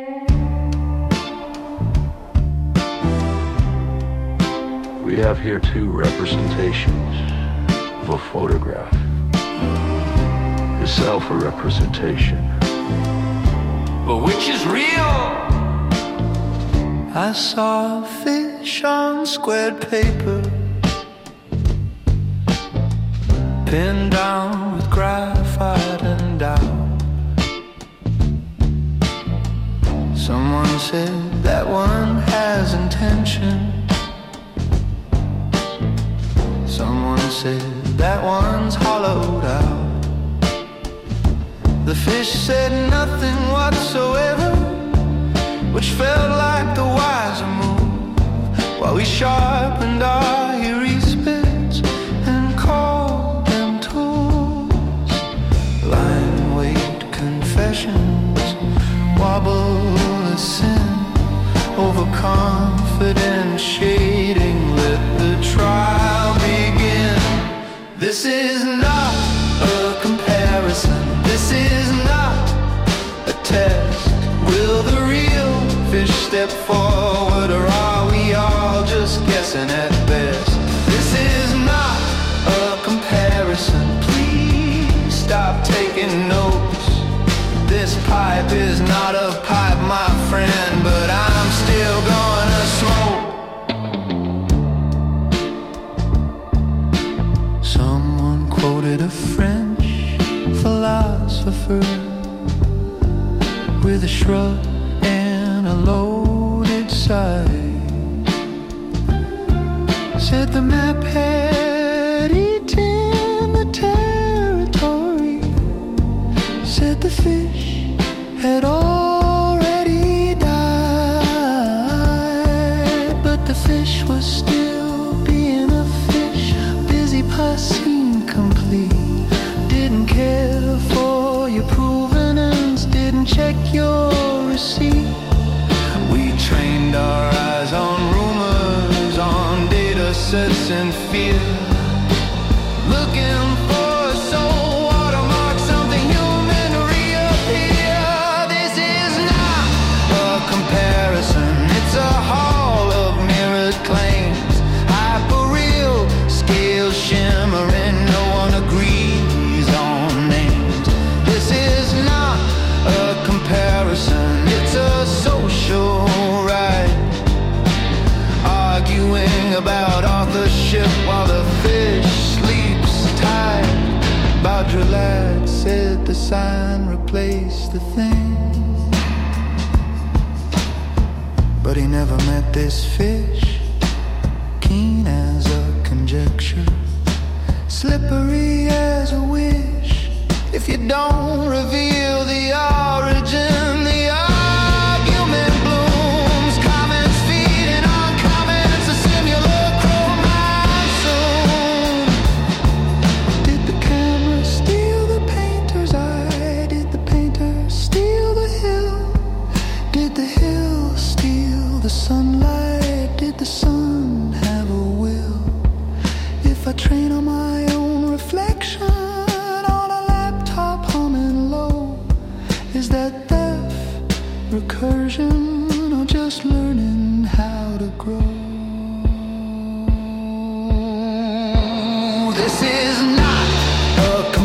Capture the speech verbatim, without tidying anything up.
We have here two representations of a photograph. Itself a representation. But which is real? I saw a fish on squared paper, pinned down with graphite and down. Someone said that one has intention. Someone said that one's hollowed out. The fish said nothing whatsoever, which felt like the wiser move, while we sharpened our eerie spits and called them tools. Line weight confessions, wobble a sin, overconfident shading, let the trial begin. This is not a comparison, this is not a test. Will the real fish step forward, or are we all just guessing at best? This is not a comparison, please stop taking notes. This pipe is not a pipe, my friend, but I'm still gonna smoke. Someone quoted a French philosopher with a shrug and a loaded sigh. Said the map had eaten the territory. Said the fish had already died, but the fish was still being a fish, busy passing complete. Didn't care for your provenance, didn't check your receipt. We trained our eyes on rumors, on data sets and fear, looking for a soul watermark, something human to reappear. This is not a comparison, it's a hall of mirrored claims, hyper-real, scale shimmering, no one agrees on names. This is not a comparison, it's a social right, arguing about authorship while the fish sleeps tight. Baudrillard said the sign replaced the thing, but he never met this fish, keen as a conjecture, slippery as a wish. If you don't reveal the origin, the argument blooms, comments feeding on comments, a simulacrum monsoon. Did the camera steal the painter's eye? Did the painter steal the hill? Did the hill steal the sunlight? Did the sun have a will? If I train on my own reflection on a laptop humming low, is that theft, recursion, or just learning how to grow? This is not a